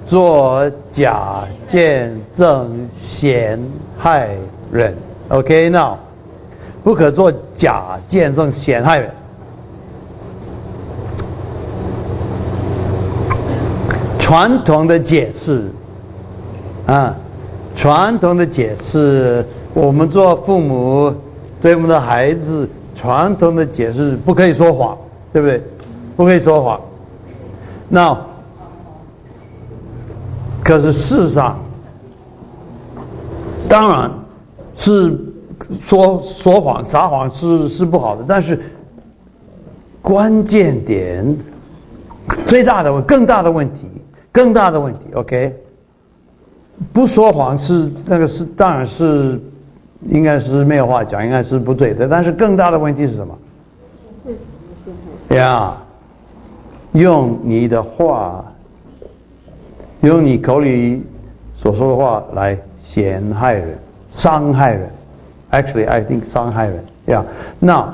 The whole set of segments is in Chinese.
做假见证陷害人。 OK now 不可做假见证陷害人。传统的解释传统的解释，我们做父母对我们的孩子，传统的解释不可以说谎，对不对？不可以说谎。那可是事实上，当然是说谎撒谎是不好的，但是关键点更大的问题 OK， 不说谎当然是应该是没有话讲，应该是不对的，但是更大的问题是什么呀？用你的话，用你口里所说的话来陷害人、伤害人。Actually, I think 伤害人。Yeah. Now,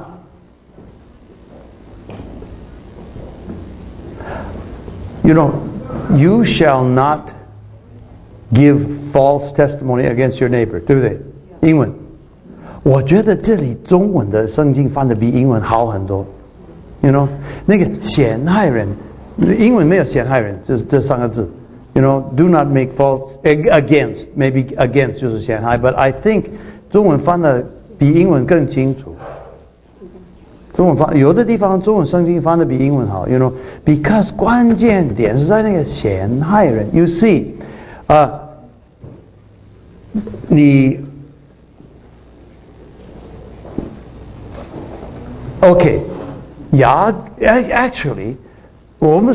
you shall not give false testimony against your neighbor， 对不对？英文，我觉得这里中文的圣经翻得比英文好很多。那个陷害人，英文没有陷害人，这三个字。Do not make false against， maybe against 就是陷害 ，but I think 中文翻的比英文更清楚。有的地方中文圣经翻的比英文好 ，because 关键点是在那个陷害人。You see， 你 OK，actually， 我们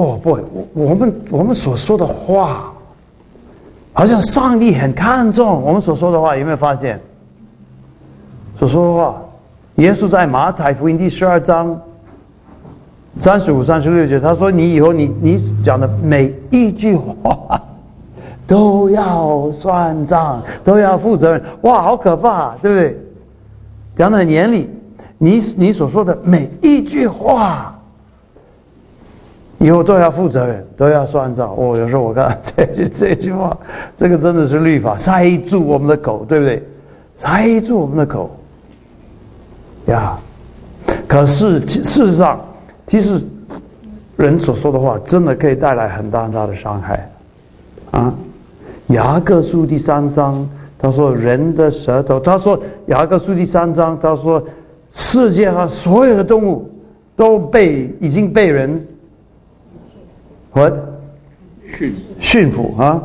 所说的话，好像上帝很看重我们所说的话，有没有发现？所说的话，耶稣在马太福音第12章35、36节，他说：“你以后你讲的每一句话都要算账，都要负责任。”哇，好可怕，对不对？讲得很严厉。你所说的每一句话，以后都要负责任，都要算账。有时候我看这句话，这个真的是律法，塞住我们的口，对不对？塞住我们的口呀。可是事实上，其实人所说的话，真的可以带来很大很大的伤害啊。雅各书第3章，他说人的舌头，他说雅各书第3章，他说世界上所有的动物都已经被人驯服啊，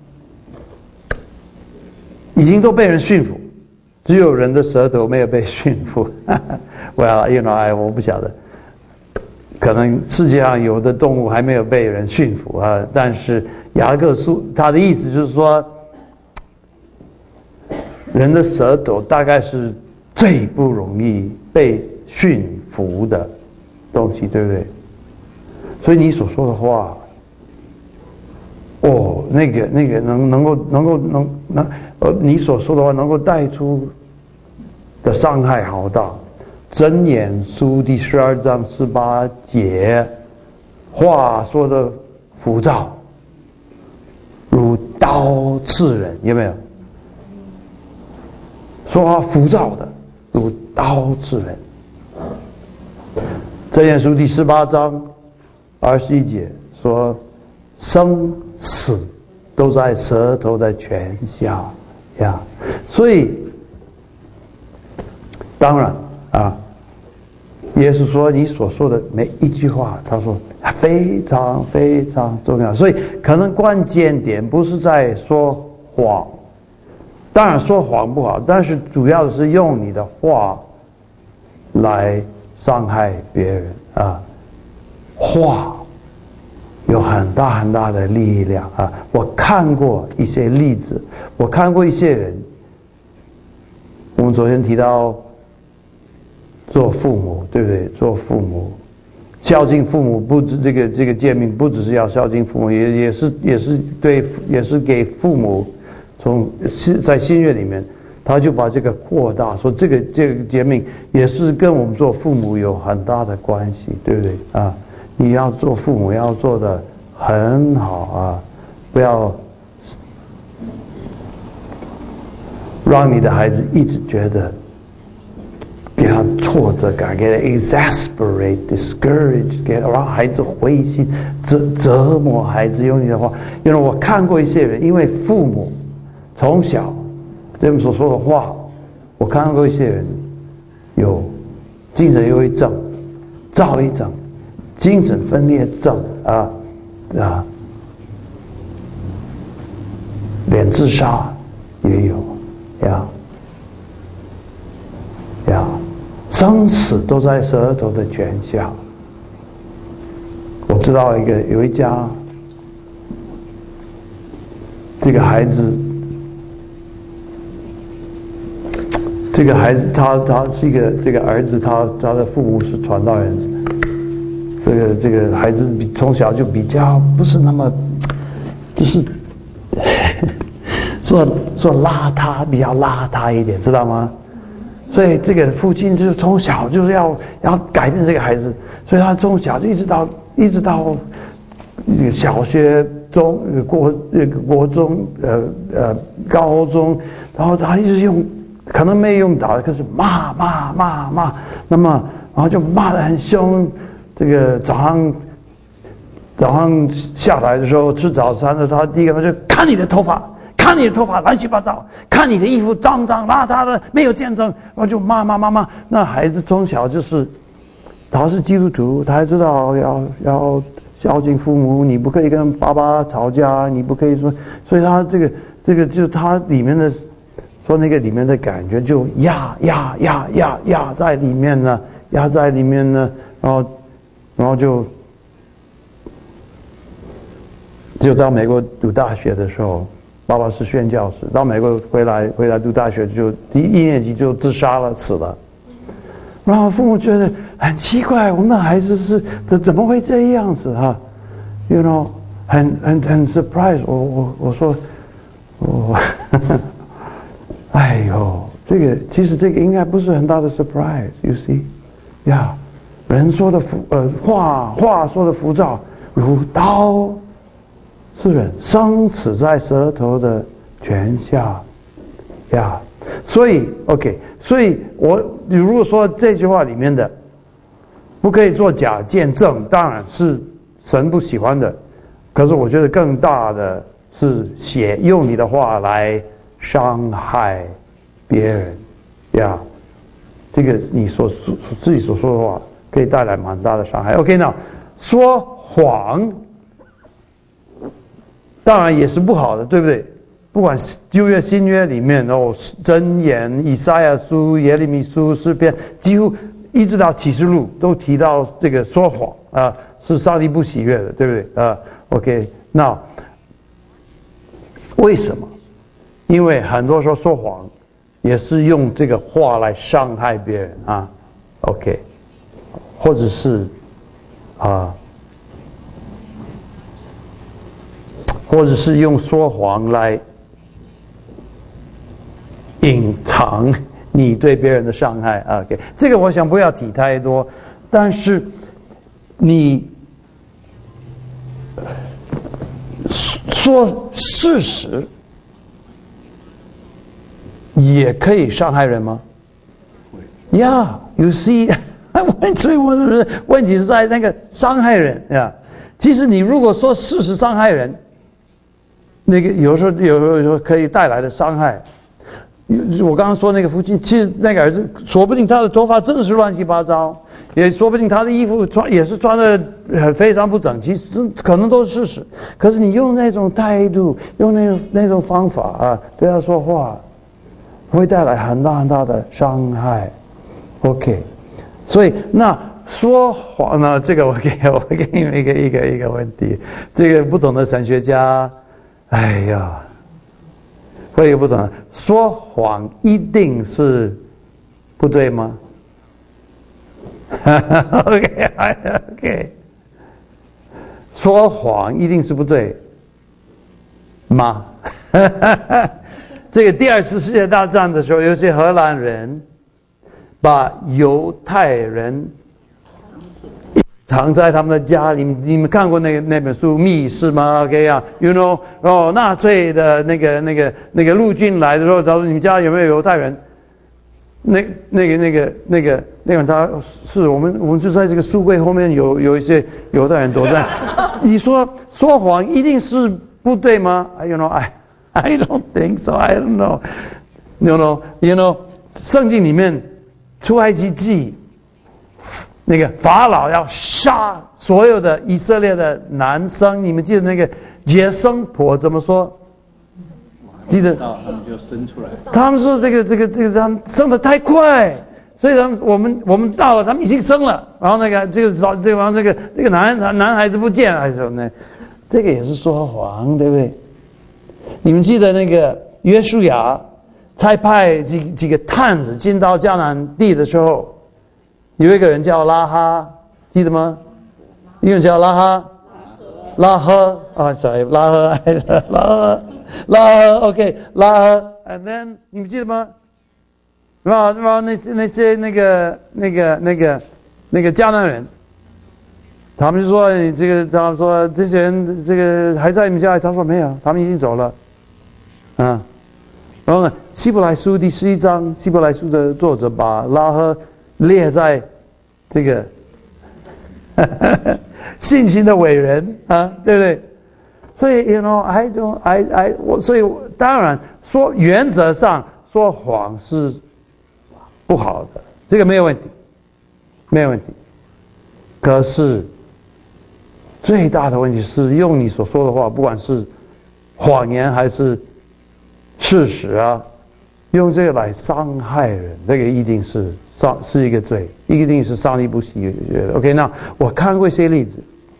已经都被人驯服，只有人的舌头没有被驯服。Well, 我不晓得，可能世界上有的动物还没有被人驯服啊。但是雅各书他的意思就是说，人的舌头大概是最不容易被驯服的东西，对不对？所以你所说的话，那个你所说的话能够带出的伤害好大。箴言书第12章18节，话说的浮躁，如刀刺人，有没有？说话浮躁的，如刀刺人。箴言书第18章21节说，生死都在舌头的权下呀。所以当然耶稣说你所说的每一句话，他说非常非常重要。所以可能关键点不是在说谎，当然说谎不好，但是主要的是用你的话来伤害别人啊。话有很大很大的力量啊！我看过一些例子，我看过一些人。我们昨天提到做父母，对不对？做父母，孝敬父母，不止这个诫命，不只是要孝敬父母，也是给父母在新约里面，他就把这个扩大，说这个诫命也是跟我们做父母有很大的关系，对不对啊？你要做父母要做得很好啊， 不要让你的孩子一直觉得给他挫折感，给他 exasperate discourage， 给他让孩子灰心，折磨孩子。用你的话，因为我看过一些人，因为父母从小对他们所说的话，我看过一些人有精神忧郁症、躁郁症、精神分裂症连自杀也有生死都在舌头的权下。我知道有一家，这个孩子他是一个这个儿子，他的父母是传道人。这个孩子从小就比较不是那么，就是说邋遢，比较邋遢一点，知道吗？所以这个父亲就从小就是要改变这个孩子，所以他从小就一直到小学中国中高中，然后他一直可能没用到，可是骂，那么然后就骂得很凶。这个早上下来的时候吃早餐的，他第一个就看你的头发乱七八糟，看你的衣服脏脏邋遢的，没有见证，然后就骂。那孩子从小就是他是基督徒，他还知道要孝敬父母，你不可以跟爸爸吵架，你不可以说，所以他这个就是他里面的说那个里面的感觉就压在里面呢，然后就到美国读大学的时候，爸爸是宣教士，到美国回来读大学，就第一年级就自杀了，死了。然后父母觉得很奇怪，我们的孩子怎么会这样子啊 ？You know， 很 surprise。我说哎呦，其实这个应该不是很大的 surprise。You see，人说的话说的浮躁如刀。是人生死在舌头的权下所以 OK， 所以你如果说这句话里面的不可以做假见证，当然是神不喜欢的，可是我觉得更大的是用你的话来伤害别人这个你自己所说的话可以带来蛮大的伤害。 OK， 那说谎当然也是不好的，对不对？不管旧约新约里面箴言、以赛亚书、耶利米书、诗篇，几乎一直到启示录都提到这个说谎是上帝不喜悦的，对不对？OK， 那为什么？因为很多时候说谎也是用这个话来伤害别人OK， 或者是或者是用说谎来隐藏你对别人的伤害OK， 这个我想不要提太多，但是你说事实也可以伤害人吗？ You see， 所以我的问题是在那个伤害人其实你如果说事实伤害人，那个有时候可以带来的伤害，我刚刚说那个父亲，其实那个儿子说不定他的头发真的是乱七八糟，也说不定他的衣服也是穿的非常不整齐，可能都是事实。可是你用那种态度，用那种方法对他说话，会带来很大很大的伤害。OK， 所以那说谎呢，这个我给你们一个问题，这个不同的神学家。会有不同的，说谎一定是不对吗？OK， 说谎一定是不对吗？这个第二次世界大战的时候，有些荷兰人把犹太人藏在他们的家里。你们看过那本书《密室》吗 ？OK 啊 ，You know， 然后纳粹的那个陆军来的时候，他说你们家有没有犹太人？那个他是我们就在这个书柜后面有一些犹太人躲在。你说谎一定是不对吗 ？You know I don't think so. I don't know. You know， 圣经里面出埃及记。那个法老要杀所有的以色列的男生，你们记得那个接生婆怎么说？记得？他们就生出来。他们说这个他们生得太快，所以我们到了，他们已经生了，然后这个男孩子不见了，还是什么呢？这个也是说谎，对不对？你们记得那个约书亚差派几个探子进到迦南地的时候？有一个人叫拉哈，记得吗？一个人叫拉赫啊 ，sorry， 拉赫 ，OK， 拉赫 ，and then 你们记得吗？然后那些那个迦南人，他们就说你这个，他们说这些人这个还在你们家里，他说没有，他们已经走了，啊，然后呢，希伯来书第11章，希伯来书的作者把拉赫列在这个信心的伟人啊，对不对？所以 you know， 所以当然说原则上说谎是不好的，这个没有问题，没有问题。可是最大的问题是用你所说的话，不管是谎言还是事实啊，用这个来伤害人，这个一定是一个罪，一定是上帝不喜悦的。OK， 那我看过一些例子，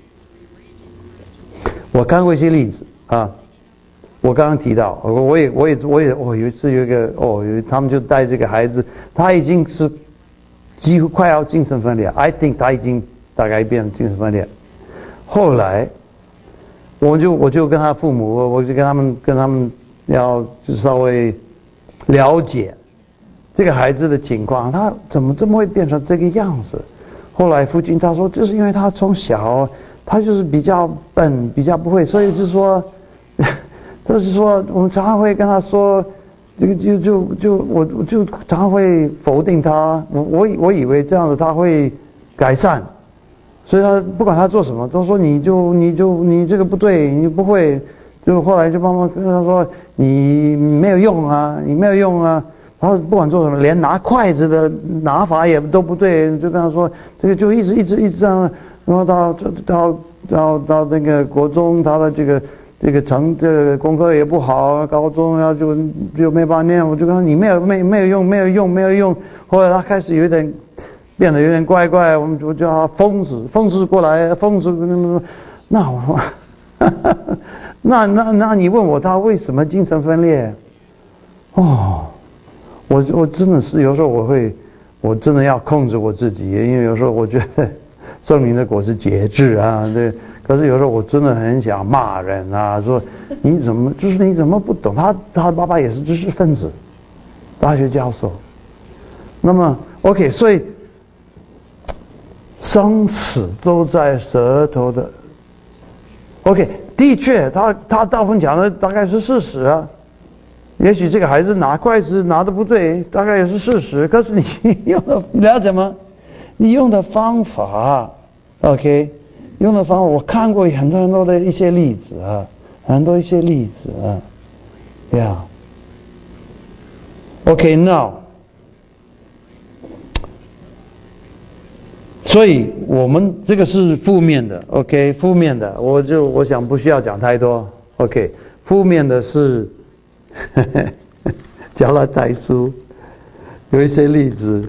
啊，我刚刚提到，我也有一次有一个他们就带这个孩子，他已经是几乎快要精神分裂 ，I think 他已经大概变成精神分裂。后来，我就跟他父母，我就跟他们要就稍微了解这个孩子的情况，他怎么这么会变成这个样子？后来父亲他说，就是因为他从小他就是比较笨，比较不会，所以就是说我们常常会跟他说，这个我就常常会否定他，我以为这样子他会改善，所以他不管他做什么都说你这个不对，你不会，就后来就慢慢跟他说你没有用啊，你没有用啊。然后不管做什么，连拿筷子的拿法也都不对，就跟他说这个就一直这样，然后到那个国中，他的这个功课也不好，高中就没办法念，我就跟他你没有用。后来他开始变得有点怪，我叫他疯子过来，疯子那我说那你问我他为什么精神分裂？哦。我真的是有时候我真的要控制我自己，因为有时候我觉得圣灵的果是节制啊，对。可是有时候我真的很想骂人啊，说你怎么不懂？他爸爸也是知识分子，大学教授。那么 OK， 所以生死都在舌头的。OK， 的确，他大部分讲的大概是事实啊。也许这个孩子拿筷子拿的不对，大概也是事实。可是你用的，你了解吗？你用的方法 ，OK， 用的方法，我看过很多的一些例子啊，呀。OK， now， 所以我们这个是负面的 ，OK， 负面的，我想不需要讲太多 ，OK， 负面的是。加拉太书有一些例子，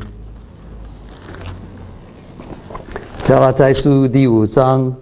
加拉太书第5章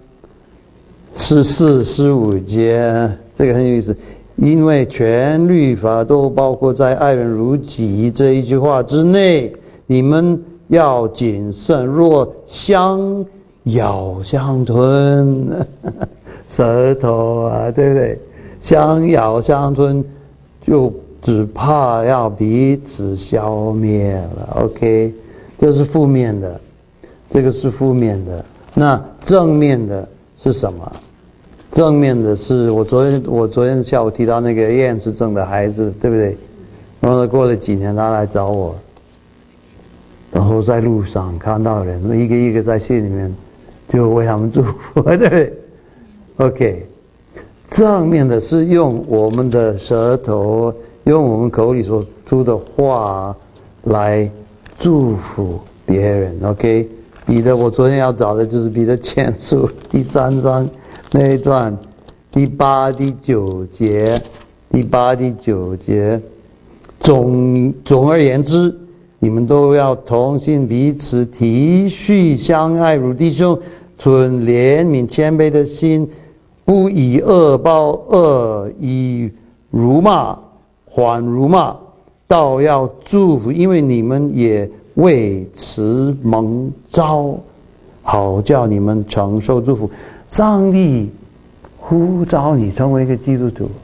14、15节，这个很有意思。因为全律法都包括在爱人如己这一句话之内，你们要谨慎，若相咬相吞，舌头啊，对不对？相咬相吞。就只怕要彼此消灭了 ，OK， 这是负面的，这个是负面的那正面的是什么？正面的是我昨天下午提到那个厌食症的孩子，对不对？然后过了几年，他来找我，然后在路上看到人一个一个在信里面，就为他们祝福，对不对 ？OK， 正面的是用我们的舌头，用我们口里所出的话来祝福别人。OK， 彼得，我昨天要找的就是彼得前书第3章那一段第8、第9节，第8、第9节。总而言之，你们都要同心，彼此体恤相爱，如弟兄，存怜悯谦卑的心，不以恶报恶，以辱骂还辱骂，倒要祝福，因为你们也为此蒙召，好叫你们承受祝福。上帝呼召你成为一个基督徒，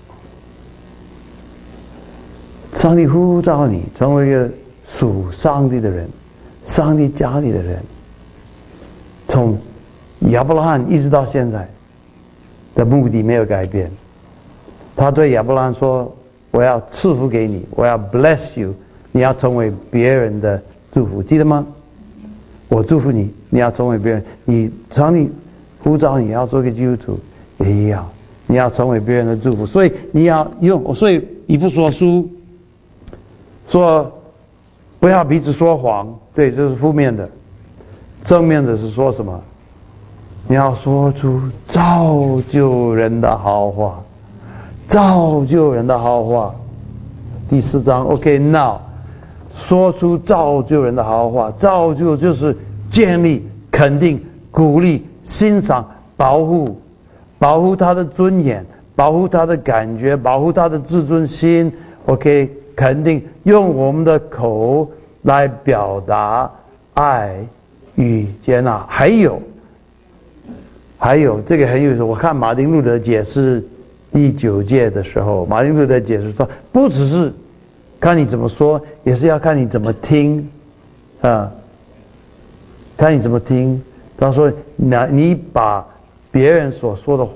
上帝呼召你成为一个属上帝的人，上帝家里的人。从亚伯拉罕一直到现在的目的没有改变。他对亚伯拉罕说：“我要赐福给你，我要 bless you， 你要成为别人的祝福，记得吗？我祝福你，你要成为别人。上帝呼召你要做个基督徒也一样，你要成为别人的祝福。所以你要用，所以以弗所书说不要彼此说谎，对，这是负面的。正面的是说什么？你要说出造就人的好话，造就人的好话。第4章 OK now， 说出造就人的好话。造就就是建立、肯定、鼓励、欣赏、保护他的尊严，保护他的感觉，保护他的自尊心。OK， 肯定用我们的口来表达爱与接纳。还有这个很有意思，我看马丁路德解释第9诫的时候，马丁路德解释说，不只是看你怎么说，也是要看你怎么听啊，看你怎么听。他说你把别人所说的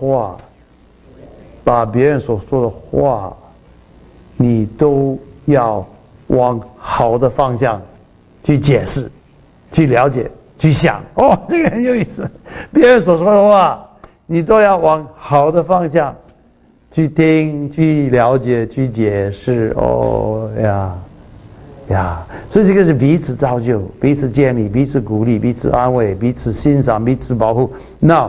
话，你都要往好的方向去解释，去了解，去想。哦，这个很有意思。别人所说的话，你都要往好的方向去听，去了解，去解释。哦呀，所以这个是彼此造就，彼此建立，彼此鼓励，彼此安慰，彼此欣赏，彼此保护。那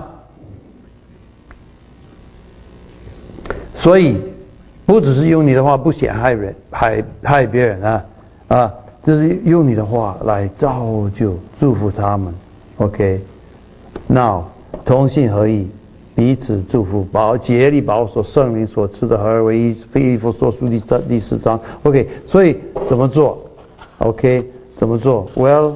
所以不只是用你的话不显害人，害别人啊，就是用你的话来造就祝福他们。OK， now 同心合意，彼此祝福，竭力保守圣灵所赐的合而为一。腓立比书第4章。OK， 所以怎么做 ？OK， 怎么做 ？Well，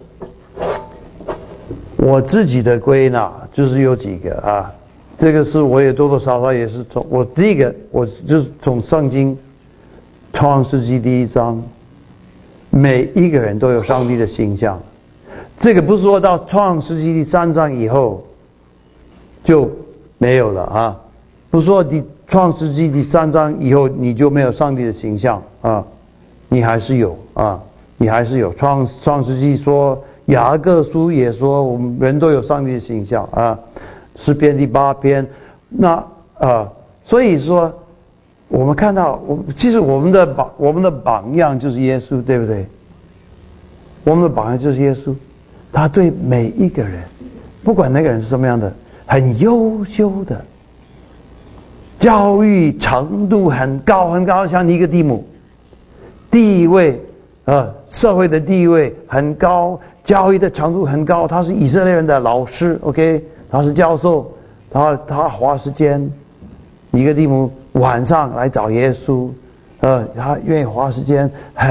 我自己的归纳就是有几个啊。这个是我也多多少少也是从我第一个，我就是从圣经创世纪第1章，每一个人都有上帝的形象。这个不是说到创世纪第3章以后就没有了啊，不是说创世纪第3章以后你就没有上帝的形象啊，你还是有啊，你还是有。创世纪说，雅各书也说，我们人都有上帝的形象啊。诗篇第8篇，所以说我们看到，其实我们的榜样就是耶稣，对不对？我们的榜样就是耶稣，他对每一个人，不管那个人是什么样的，很优秀的，教育程度很高很高，像尼哥底母，地位社会的地位很高，教育的程度很高，他是以色列人的老师 ，OK。他是教授，他花时间，尼哥底母晚上来找耶稣，他愿意花时间，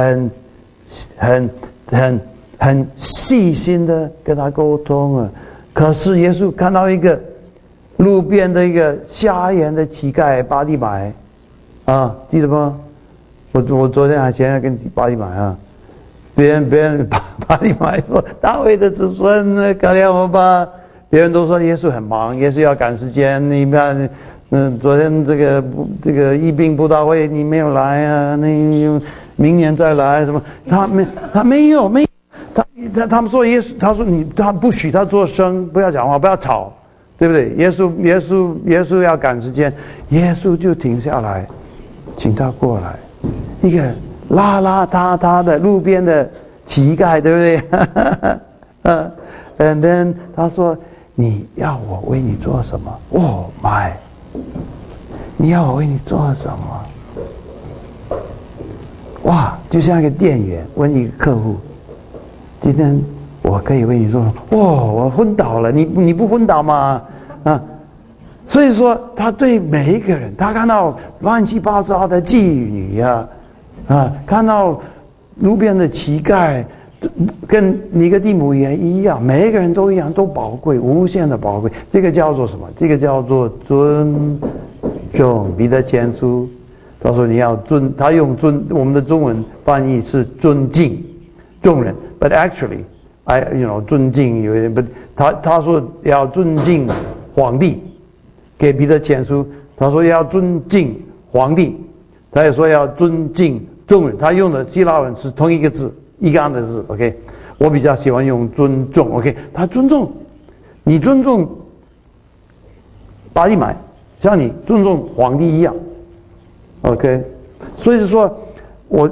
很细心的跟他沟通啊。可是耶稣看到一个路边的一个瞎眼的乞丐巴底买，记得吗？我昨天还前天跟巴底买啊，别人巴底买说大卫的子孙，可怜我吧。 别人都说耶稣很忙，耶稣要赶时间。你看，昨天这个疫病布道会你没有来啊？那明年再来什么？他没有，他们说耶稣，他说他不许他做声，不要讲话，不要吵，对不对？耶稣要赶时间，耶稣就停下来，请他过来，一个邋邋遢遢的路边的乞丐，对不对？And then 他说。你要我为你做什么 ？Oh my！ 你要我为你做什么？哇，就像一个店员问一个客户：“今天我可以为你做什么？”哇，我昏倒了，你不昏倒吗？啊！所以说，他对每一个人，他看到乱七八糟的妓女呀，看到路边的乞丐。跟尼哥底母也一样，每一个人都一样，都宝贵，无限的宝贵。这个叫做什么？这个叫做尊重。彼得前书他说你要尊，他用尊，我们的中文翻译是尊敬众人 ，but actually尊敬有点不，他说要尊敬皇帝，给彼得前书他说要尊敬皇帝，他也说要尊敬众人，他用的希腊文是同一个字。一个样的字 ，OK， 我比较喜欢用尊重 ，OK， 他尊重，你尊重巴利买，像你尊重皇帝一样 ，OK， 所以说我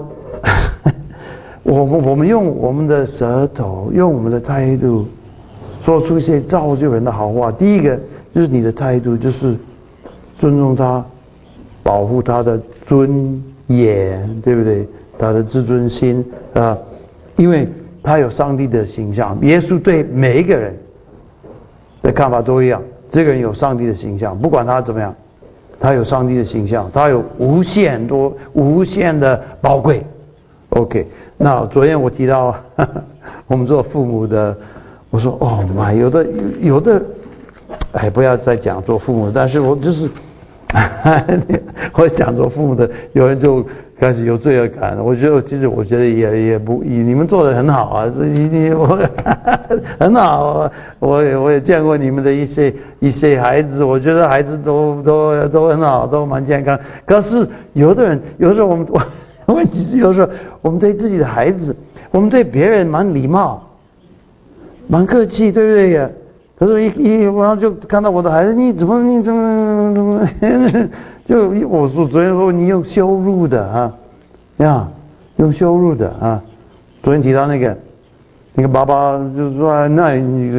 们用我们的舌头，用我们的态度，说出一些造就人的好话。第一个就是你的态度，就是尊重他，保护他的尊严，对不对？他的自尊心啊。因为他有上帝的形象，耶稣对每一个人的看法都一样。这个人有上帝的形象，不管他怎么样，他有上帝的形象，他有无限的宝贵。OK， 那昨天我提到我们做父母的，我说哦妈，有的，哎，不要再讲做父母，但是我就是。我讲做父母的，有人就开始有罪恶感。其实我觉得也不，你们做的很好啊，我很好。我也见过你们的一些孩子，我觉得孩子都很好，都蛮健康。可是有的时候问题是有时候我们对自己的孩子，我们对别人蛮礼貌，蛮客气，对不对呀？可是然后就看到我的孩子，你怎么就我说昨天说你用羞辱的用羞辱的昨天提到那个爸爸就说那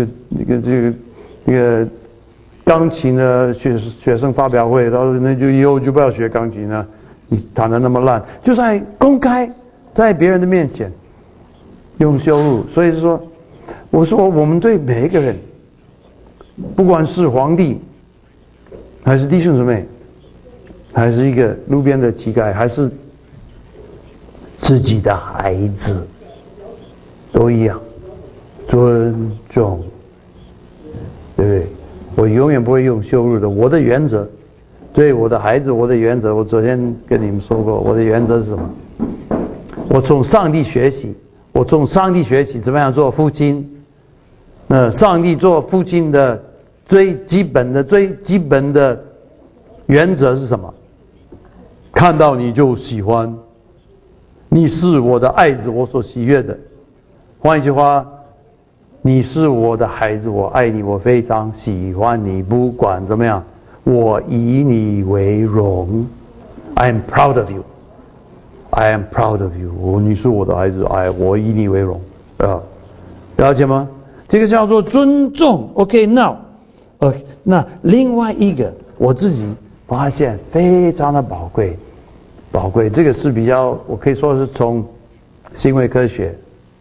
个钢琴的学生发表会，他说那就以后就不要学钢琴了，你弹得那么烂，就在公开在别人的面前用羞辱。所以说，我说我们对每一个人。不管是皇帝，还是弟兄姊妹，还是一个路边的乞丐，还是自己的孩子，都一样，尊重，对不对？我永远不会用羞辱的。我的原则，对我的孩子，我的原则，我昨天跟你们说过，我的原则是什么？我从上帝学习，怎么样做父亲。那上帝做父亲的最基本的原则是什么？看到你就喜欢，你是我的爱子，我所喜悦的。换一句话，你是我的孩子，我爱你，我非常喜欢你，不管怎么样，我以你为荣。I am proud of you. I am proud of you. 你是我的孩子，我以你为荣了解吗？这个叫做尊重 ，OK now， 那另外一个我自己发现非常的宝贵，这个是比较我可以说是从行为科学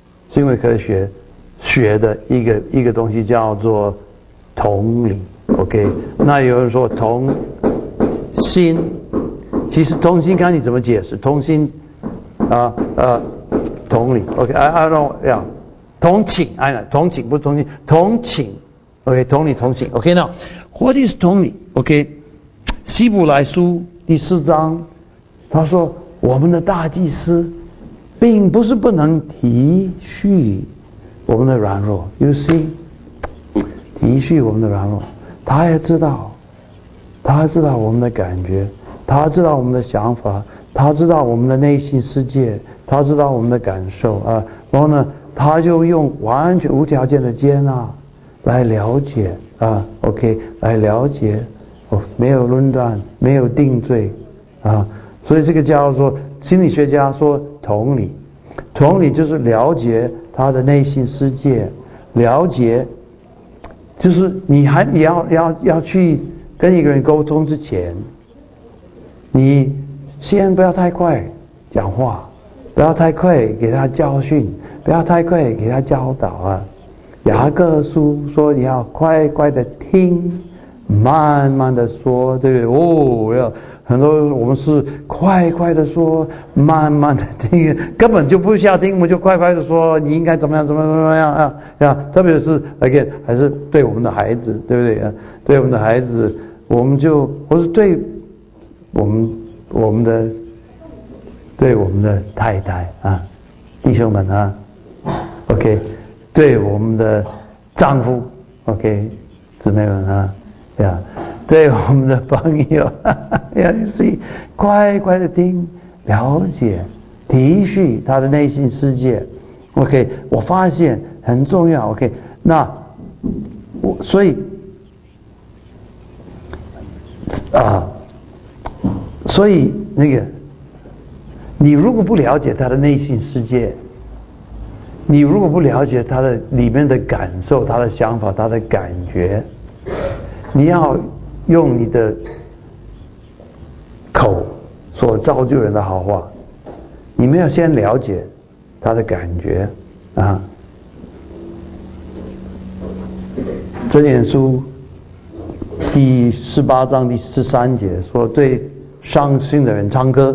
学的一个东西叫做同理 ，OK， 那有人说同心，其实同心看你怎么解释，同心同理 ，OK，I don't yeah。同情，同情不是同情，同情 ，OK， 同理同情 ，OK， now what is 同理 ？OK， 希伯来书第4章，他说我们的大祭司，并不是不能体恤我们的软弱 ，You see， 弟体恤我们的软弱，他也知道我们的感觉，他知道我们的想法，他知道我们的内心世界，他知道我们的感受啊。然后呢，他就用完全无条件的接纳来了解啊 ，OK， 来了解，没有论断，没有定罪啊。所以这个叫做心理学家说同理，同理就是了解他的内心世界，了解，就是你要去跟一个人沟通之前，你先不要太快讲话，不要太快给他教训，不要太快给他教导啊。雅各书说你要快快的听，慢慢的说，对不对？要很多我们是快快的说，慢慢的听，根本就不需要听，我们就快快的说你应该怎么样怎么样啊！特别是 again 还是对我们的孩子，对不对啊？对我们的孩子，我们就或是对我们的太太啊，弟兄们啊 ，OK， 对我们的丈夫 ，OK， 姊妹们啊，呀。对我们的朋友，要是快快的听，了解，体恤他的内心世界。OK， 我发现很重要。OK， 那所以那个，你如果不了解他的内心世界，你如果不了解他的里面的感受、他的想法、他的感觉，你要用你的口所造就人的好话，你没有先了解他的感觉啊。箴言书第18章第13节说，对伤心的人唱歌，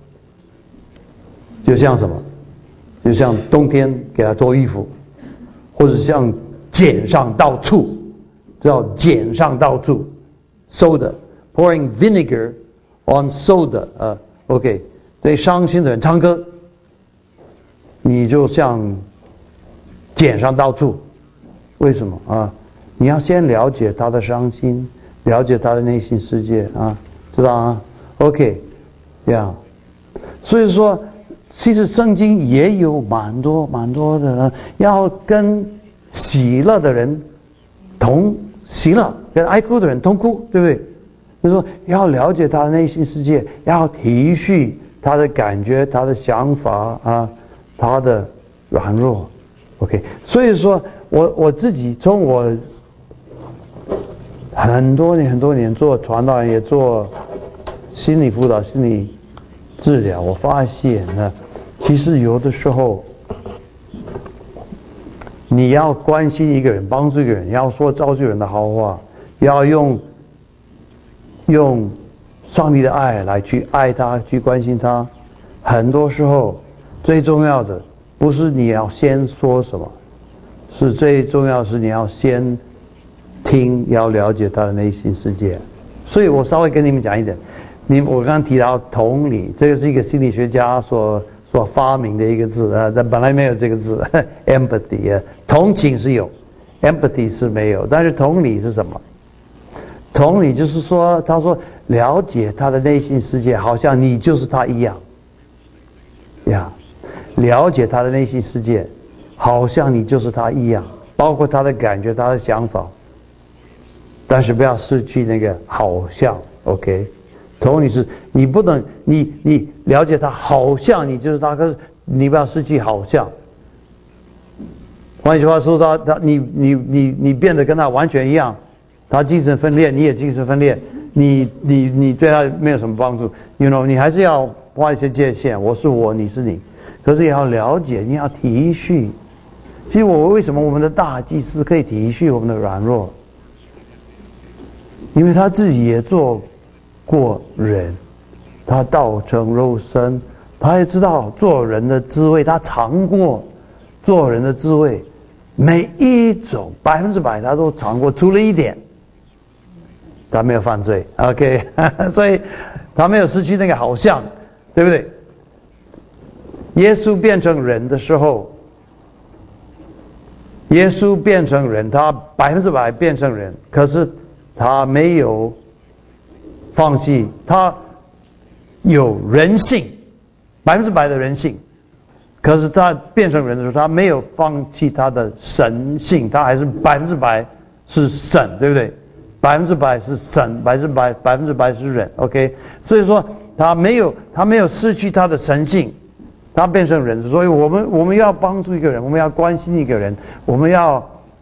就像什么？就像冬天给他脱衣服，或者像碱上到处，叫碱上到处。soda pouring vinegar on soda OK， 对伤心的人唱歌，你就像碱上到处。为什么啊？你要先了解他的伤心，了解他的内心世界啊，知道啊 ？OK， 所以说，其实圣经也有蛮多的，要跟喜乐的人同喜乐。跟爱哭的人同哭，对不对？就是说要了解他的内心世界，要体恤他的感觉、他的想法啊，他的软弱。OK， 所以说我自己从我很多年做传道人，也做心理辅导、心理治疗，我发现呢，其实有的时候你要关心一个人、帮助一个人，要说造就人的好话。要用上帝的爱来去爱他，去关心他。很多时候，最重要的不是你要先说什么，是最重要的是你要先听，要了解他的内心世界。所以我稍微跟你们讲一点，我刚刚提到同理，这个是一个心理学家所发明的一个字啊，但本来没有这个字，empathy 同情是有 ，empathy 是没有，但是同理是什么？同理就是说，他说了解他的内心世界，好像你就是他一样，了解他的内心世界，好像你就是他一样，包括他的感觉、他的想法，但是不要失去那个好像 ，OK？ 同理是，你不能，你了解他，好像你就是他，可是你不要失去好像。换句话说，你变得跟他完全一样。他精神分裂，你也精神分裂，你对他没有什么帮助 ，you know， 你还是要画一些界限，我是我，你是你，可是也要了解，你要体恤。其实为什么我们的大祭司可以体恤我们的软弱？因为他自己也做过人，他道成肉身，他也知道做人的滋味，他尝过做人的滋味，每一种100%他都尝过，除了一点。他没有犯罪 ，OK， 所以他没有失去那个好像，对不对？耶稣变成人的时候， 耶稣变成人，他100%变成人，可是他没有放弃，他有人性，100%的人性。可是他变成人的时候，他没有放弃他的神性，他还是100%是神，对不对？100%是神，100%是人 ，OK。所以说他没有失去他的神性，他变成人。所以我们要帮助一个人，我们要关心一个人，我们要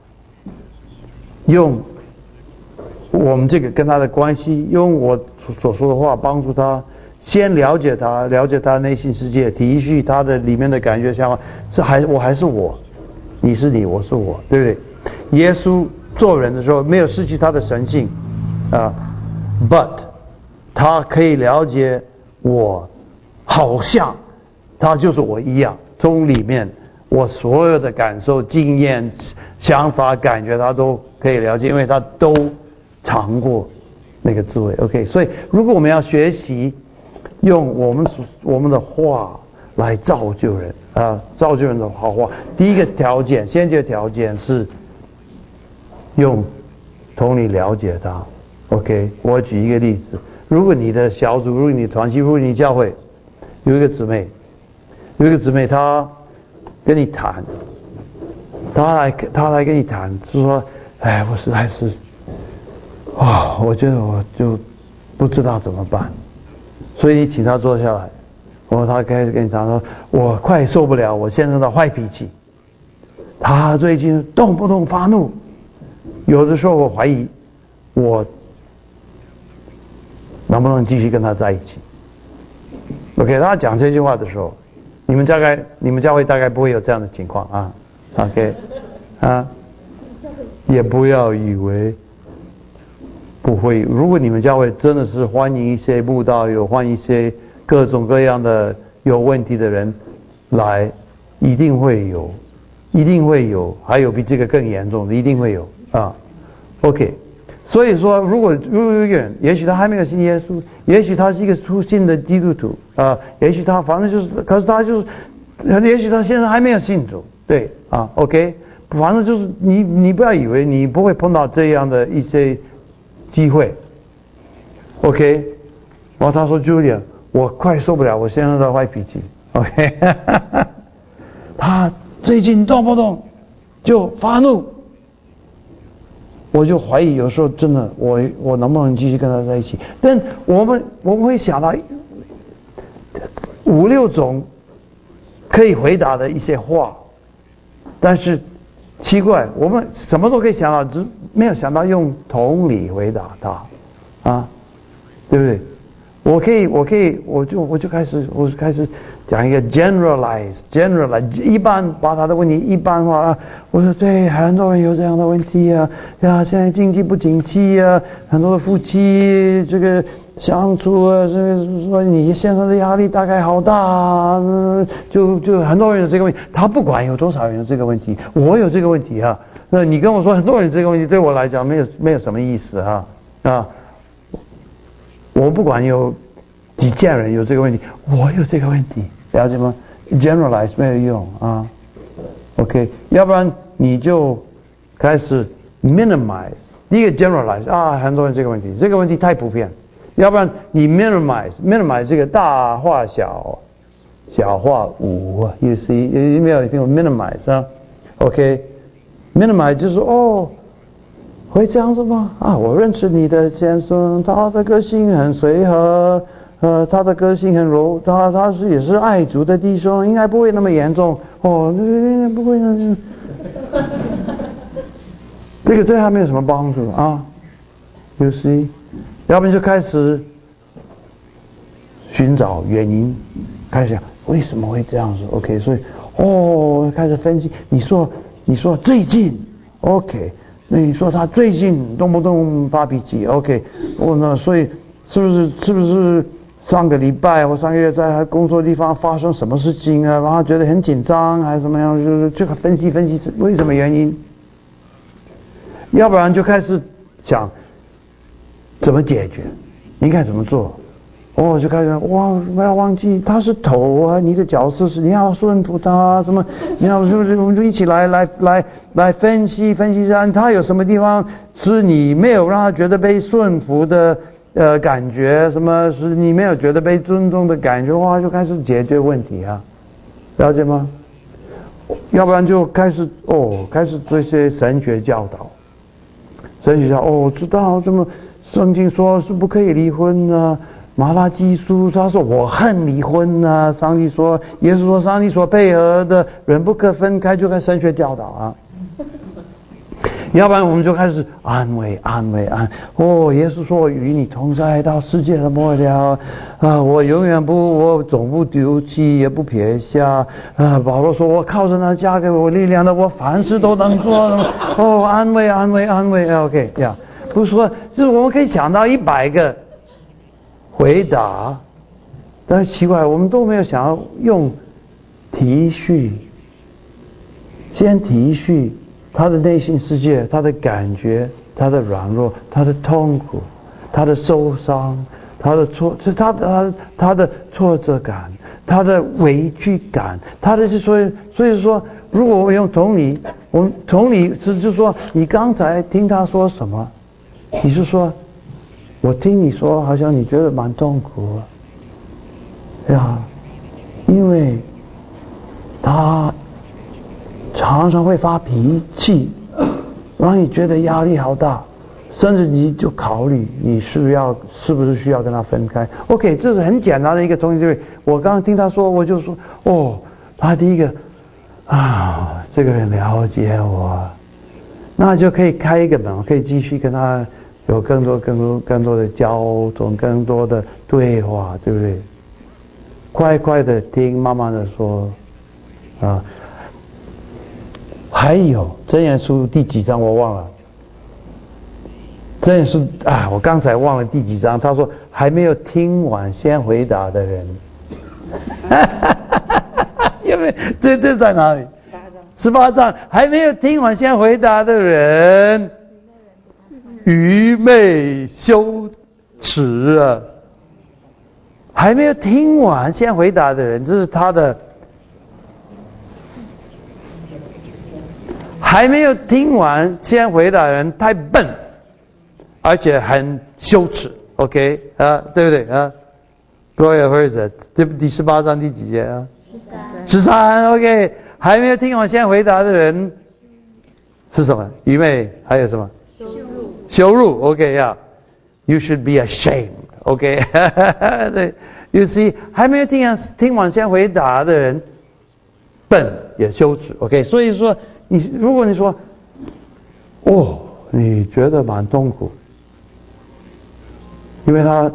用我们这个跟他的关系，用我所说的话帮助他。先了解他内心世界，体恤他的里面的感觉想法，我还是我，你是你，我是我，对不对？耶稣做人的时候没有失去他的神性，but 他可以了解我，好像他就是我一样，从里面我所有的感受、经验、想法、感觉他都可以了解，因为他都尝过那个滋味。OK， 所以如果我们要学习。用我们的话来造就人造就人的好话。第一个条件，先决条件是用同理了解他。OK， 我举一个例子：如果你的小组，如果你团契，如果你教会有一个姊妹，她跟你谈，她来跟你谈，是说，哎，我实在是，我觉得我就不知道怎么办。所以你请他坐下来，他开始跟你谈说，我快受不了我先生的坏脾气，他最近动不动发怒，有的时候我怀疑我能不能继续跟他在一起。OK， 他讲这句话的时候，你们教会大概不会有这样的情况啊。OK， 也不要以为。不会，如果你们教会真的是欢迎一些慕道友，欢迎一些各种各样的有问题的人来，一定会有，还有比这个更严重的，一定会有OK， 所以说，如果有一个人，也许他还没有信耶稣，也许他是一个初信的基督徒也许他反正就是，可是他就是，也许他现在还没有信主，对OK， 反正就是你不要以为你不会碰到这样的一些。机会 ，OK， 然后他说 ：“Julia， 我快受不了我先生的坏脾气 ，OK， 他最近动不动就发怒，我就怀疑有时候真的我能不能继续跟他在一起？但我们会想到5、6种可以回答的一些话，但是奇怪，我们什么都可以想到，只没有想到用同理回答他，对不对？我就开始讲一个 generalize， 一般把他的问题一般化我说对，很多人有这样的问题现在经济不景气很多的夫妻这个相处这个说你先生的压力大概好大就很多人有这个问题。他不管有多少人有这个问题，我有这个问题那你跟我说很多人有这个问题，对我来讲没有什么意思我不管有几千人有这个问题，我有这个问题，了解吗 ？generalize 没有用OK， 要不然你就开始 minimize。第一个 generalize 很多人这个问题，这个问题太普遍。要不然你 minimize 这个大化小，小化无 ，you see， 有没有听过 minimize OK，minimize 就是会这样子吗？我认识你的先生，他的个性很随和，他的个性很柔，他也是爱主的弟兄，应该不会那么严重不会那这个对他没有什么帮助you see， 要不然就开始寻找原因，开始想为什么会这样子 OK， 所以开始分析，你说最近 OK。那你说他最近动不动发脾气 ，OK， 那所以是不是上个礼拜或上个月在他工作地方发生什么事情然后觉得很紧张还是怎么样？就是这个分析是为什么原因，要不然就开始想怎么解决，应该怎么做我就开始哇，不要忘记他是头啊，你的角色是你要顺服他，什么你要我们就一起来分析一下，他有什么地方是你没有让他觉得被顺服的感觉，什么是你没有觉得被尊重的感觉，哇，就开始解决问题啊，了解吗？要不然就开始这些神学教导，神学教知道这么圣经说是不可以离婚啊。马拉基书他说我恨离婚啊，上帝说耶稣说上帝所配合的人不可分开，就开始神学教导啊。要不然我们就开始安慰。耶稣说我与你同在到世界的末了啊，我总不丢弃也不撇下啊。保罗说我靠着那加给我力量的，我凡事都能做。安慰 OK 呀，不是说就是我们可以想到100个回答，但是奇怪，我们都没有想要用体恤，先体恤他的内心世界，他的感觉，他的软弱，他的痛苦，他的受伤，他的挫折感，他的委屈感，他的所以说，如果我用同理，我们同理就是说，你刚才听他说什么，你是说，我听你说，好像你觉得蛮痛苦呀，因为他常常会发脾气，让你觉得压力好大，甚至你就考虑你是不是需要跟他分开。OK， 这是很简单的一个东西，对不对？我刚刚听他说，我就说，他第一个这个人了解我，那就可以开一个门，我可以继续跟他有更多的交通，更多的对话，对不对？快的听，慢慢的说，啊。还有箴言书第几章我忘了，箴言书我刚才忘了第几章。他说还没有听完先回答的人，有没有？这在哪里？18章还没有听完先回答的人，愚昧羞耻啊！还没有听完先回答的人，这是他的。还没有听完先回答的人太笨，而且很羞耻。OK 对不对啊 ？Gloria where is it？ 第18章第几节啊？13。OK， 还没有听完先回答的人是什么？愚昧，还有什么？羞辱。OK 呀，You should be ashamed。OK， 对 ，You see， 还没有听完先回答的人，笨也羞耻。OK， 所以说。如果你说，你觉得蛮痛苦，因为他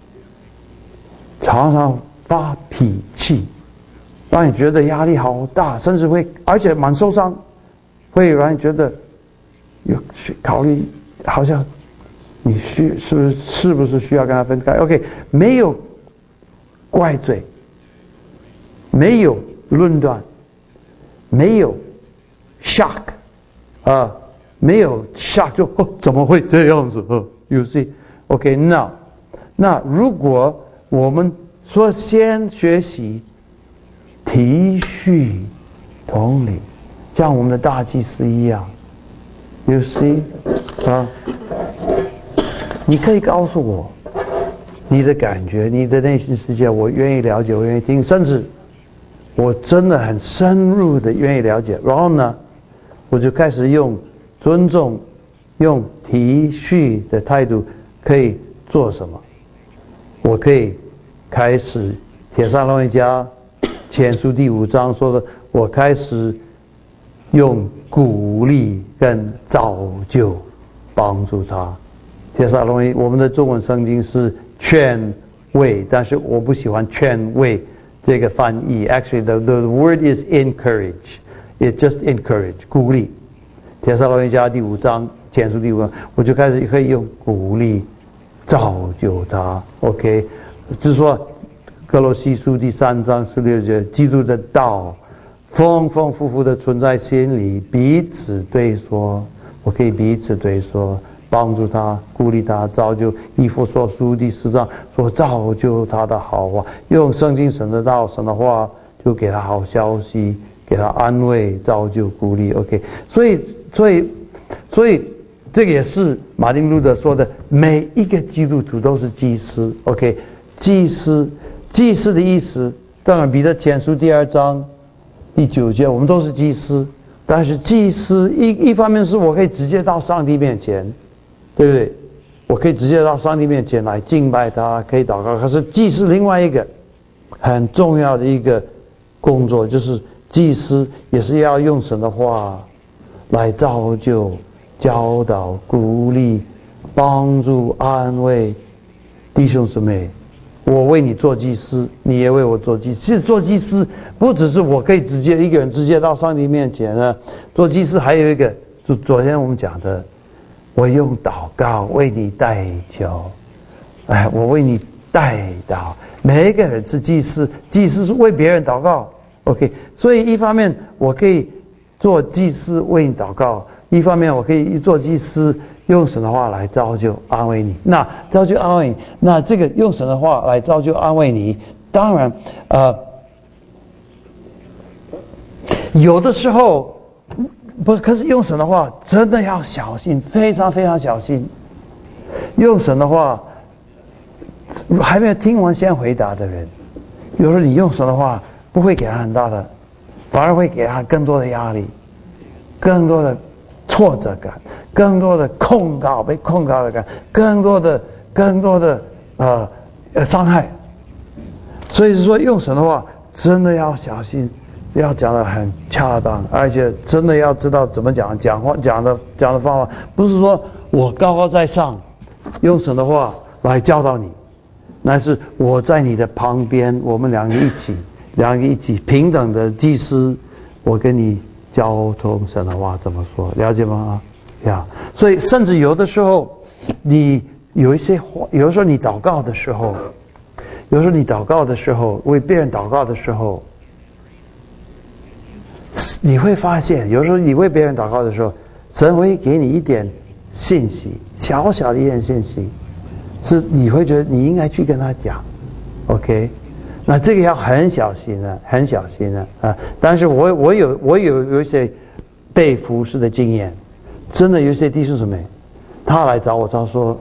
常常发脾气，让你觉得压力好大，甚至而且蛮受伤，会让你觉得有考虑，好像你是不是需要跟他分开 ？OK， 没有怪罪，没有论断，没有。shock 没有 shock 就怎么会这样子？You see， OK， 那如果我们说先学习体恤同理，像我们的大祭司一样 ，You see， 你可以告诉我你的感觉，你的内心世界，我愿意了解，我愿意听，甚至我真的很深入的愿意了解，然后呢？我就开始用尊重、用体恤的态度，可以做什么？我可以开始帖撒罗尼迦前书第5章说的，我开始用鼓励跟造就帮助他。帖撒罗尼，我们的中文圣经是劝慰，但是我不喜欢劝慰这个翻译。Actually, the word is encourage.It just encourage 鼓励，帖撒罗尼迦第5章前书第5章，我就开始可以用鼓励造就他。OK， 就是说歌罗西书第3章16节，基督的道丰丰富富的存在心里，彼此对说，我可以彼此对说， 帮助他、鼓励他、造就。以弗所书第4章说造就他的好话，用圣经神的道、神的话，就给他好消息，给他安慰、造就、鼓励。OK， 所以这个也是马丁路德说的，每一个基督徒都是祭司。OK， 祭司的意思，当然彼得前书第2章第9节，我们都是祭司。但是祭司一方面是我可以直接到上帝面前，对不对？我可以直接到上帝面前来敬拜他，可以祷告。可是祭司另外一个很重要的一个工作，就是祭司也是要用神的话来造就、教导、鼓励、帮助、安慰弟兄姊妹。我为你做祭司，你也为我做祭司。其实做祭司不只是我可以直接一个人直接到上帝面前呢，做祭司还有一个，就昨天我们讲的，我用祷告为你代求，我为你代祷。每一个人是祭司，祭司是为别人祷告。OK， 所以一方面我可以做祭司为你祷告，一方面我可以做祭司。用神的话来造就安慰你，那造就安慰你，那这个用神的话来造就安慰你，当然，有的时候不，可是用神的话真的要小心，非常非常小心。用神的话，还没有听完先回答的人，有时候你用神的话不会给他很大的，反而会给他更多的压力，更多的挫折感，更多的被控告的感，更多的伤害。所以说用神的话真的要小心，要讲得很恰当，而且真的要知道怎么讲话，讲的方法，不是说我高高在上用神的话来教导你，那是我在你的旁边，我们两个一起平等的祭司，我跟你交通神的话怎么说，了解吗？所以甚至有的时候你有一些话，有的时候你祷告的时候，为别人祷告的时候，你会发现有时候你为别人祷告的时候，神会给你一点信息，小小的一点信息，是你会觉得你应该去跟他讲。 OK， 那这个要很小心啊。但是我有一些被服侍的经验，真的有一些弟兄姊妹，他来找我，他说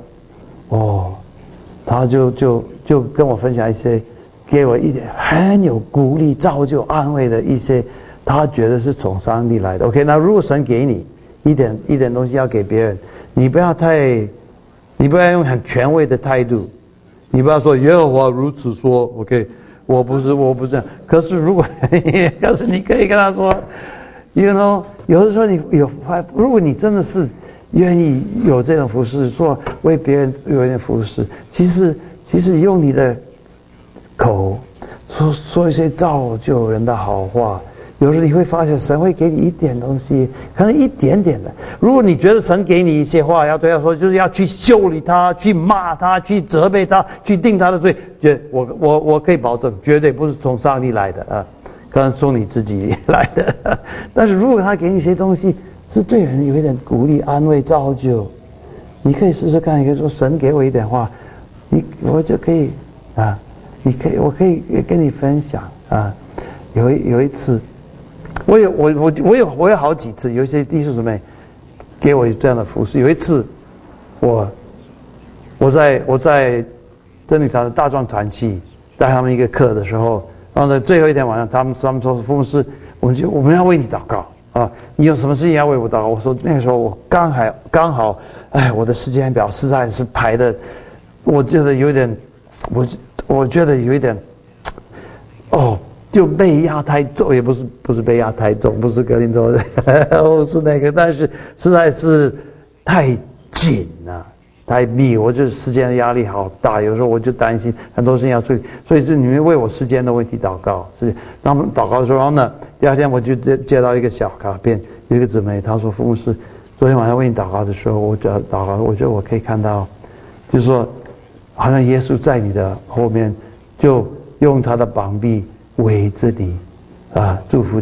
他就跟我分享一些，给我一点很有鼓励、造就、安慰的一些，他觉得是从上帝来的。 OK， 那如果神给你一点东西要给别人，你不要用很权威的态度，你不要说耶和华如此说 ，OK， 我不是这样。可是你可以跟他说 ，you know， 有的时候如果你真的是愿意有这种服事，说为别人有一点服事，其实用你的口说一些造就人的好话。有时候你会发现神会给你一点东西，可能一点点的。如果你觉得神给你一些话要对他说，就是要去修理他，去骂他，去责备他，去定他的罪，我可以保证，绝对不是从上帝来的啊，可能从你自己来的。但是如果他给你一些东西，是对人有一点鼓励、安慰、造就，你可以试试看，你可以说神给我一点话，我就可以啊，我可以跟你分享啊。有一次。我有好几次，有一些弟兄姊妹给我这样的服事。有一次，我在真理堂的大壮团契带他们一个课的时候，然后在最后一天晚上，他们说牧师，我们要为你祷告啊！你有什么事情要为我祷告？我说那个时候我刚好，我的时间表实在是排的，我觉得有点，我觉得有一点，就被压太重，也不是被压太重，不是格林多的，是那个，但是实在是太紧了，太密，我就时间的压力好大，有时候我就担心很多事情要处理，所以就你们为我时间的问题祷告。是他们祷告的时候呢，第二天我就接到一个小卡片，有一个姊妹她说：“牧师，昨天晚上为你祷告的时候，我祷告，我觉得我可以看到，就是说，好像耶稣在你的后面，就用他的膀臂围着你，祝福你，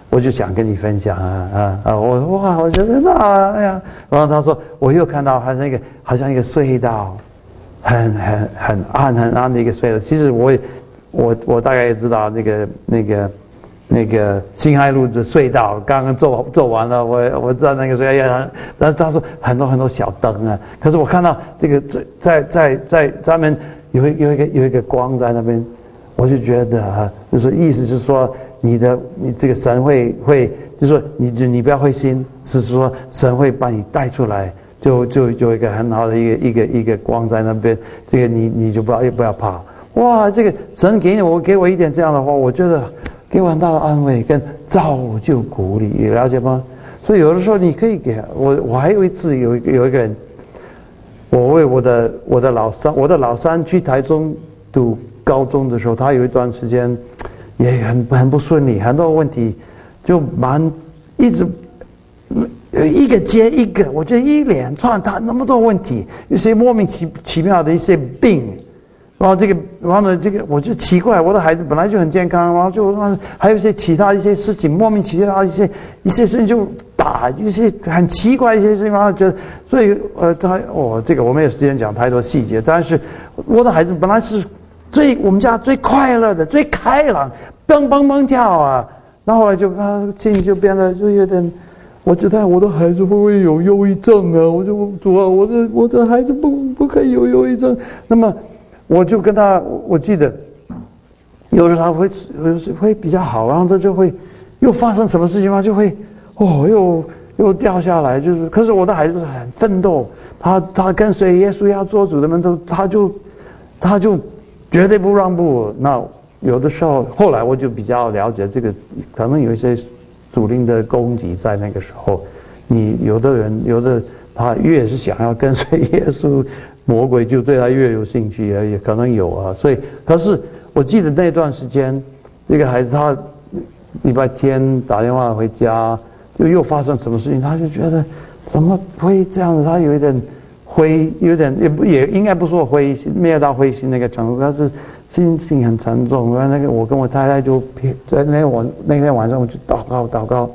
我就想跟你分享我觉得哎呀，然后他说我又看到好像一个隧道，很暗的一个隧道。其实我大概也知道那个辛亥路的隧道刚刚做完了，我知道那个隧道，但是他说很多小灯啊，可是我看到这个在上面有一个光在那边，我就觉得就是意思就是说你这个神会就是说你不要灰心，是说神会把你带出来，就有一个很好的一个光在那边，这个你就不要怕。哇，这个神给我一点这样的话，我觉得给我很大的安慰跟造就鼓励，你了解吗？所以有的时候你可以给我还有一次有一个人，我为我的老三去台中读高中的时候，他有一段时间也很不顺利，很多问题就一直一个接一个，我觉得一连串他那么多问题，有些莫名其妙的一些病。然后这个我就奇怪，我的孩子本来就很健康，然后就还有一些其他一些事情，莫名其妙一些事情就一些很奇怪一些事情，然后觉得，所以这个我没有时间讲太多细节，但是我的孩子本来是我们家最快乐的、最开朗，蹦蹦蹦跳啊，然后后来心情就变得就有点。我觉得我的孩子会不会有忧郁症啊？我就主啊，我的孩子不可以有忧郁症。那么我就跟他，我记得有时候他会比较好，然后他就会又发生什么事情嘛，就会又掉下来。可是我的孩子很奋斗，他跟随耶稣要做主的门徒，他就绝对不让步。那有的时候后来我就比较了解这个，可能有一些属灵的攻击在那个时候，有的他越是想要跟随耶稣，魔鬼就对他越有兴趣，也可能有啊。所以，可是我记得那段时间，这个孩子他礼拜天打电话回家，又发生什么事情，他就觉得怎么会这样子？他有一点也应该不说灰心，没有到灰心那个程度，但是心情很沉重。我跟我太太就在那天晚上我就祷告，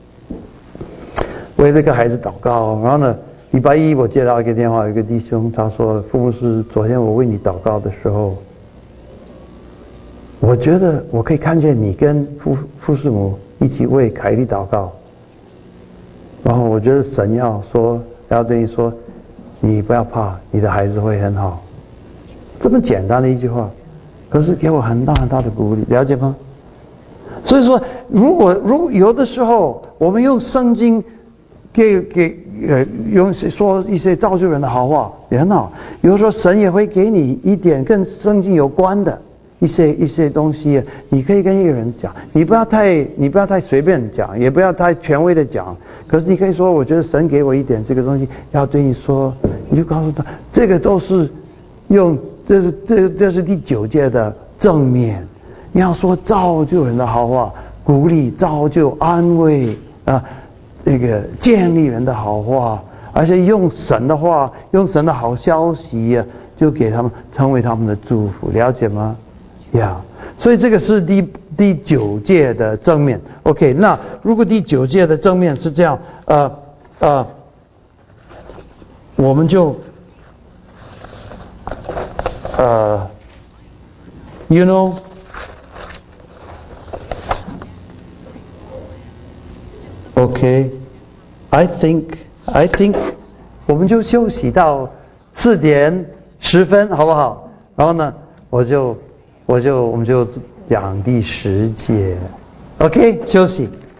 为这个孩子祷告。然后呢，礼拜一我接到一个电话，有一个弟兄他说：“傅牧师，昨天我为你祷告的时候，我觉得我可以看见你跟傅师母一起为凯莉祷告。然后我觉得神要对你说，你不要怕，你的孩子会很好。”这么简单的一句话，可是给我很大的鼓励，了解吗？所以说，如果有的时候我们用圣经用说一些造就人的好话也很好，有的时候神也会给你一点跟圣经有关的一些东西，你可以跟一个人讲，你不要太随便讲，也不要太权威的讲，可是你可以说，我觉得神给我一点这个东西要对你说，你就告诉他，这个都是这是第9届的正面，你要说造就人的好话，鼓励、造就、安慰那个建立人的好话，而且用神的话，用神的好消息就给他们成为他们的祝福，了解吗？所以这个是第9届的正面。OK， 那如果第9届的正面是这样，我们就you know， OK， I think， 我们就休息到4点10分，好不好？然后呢，我们就讲第10节 ，OK， 休息。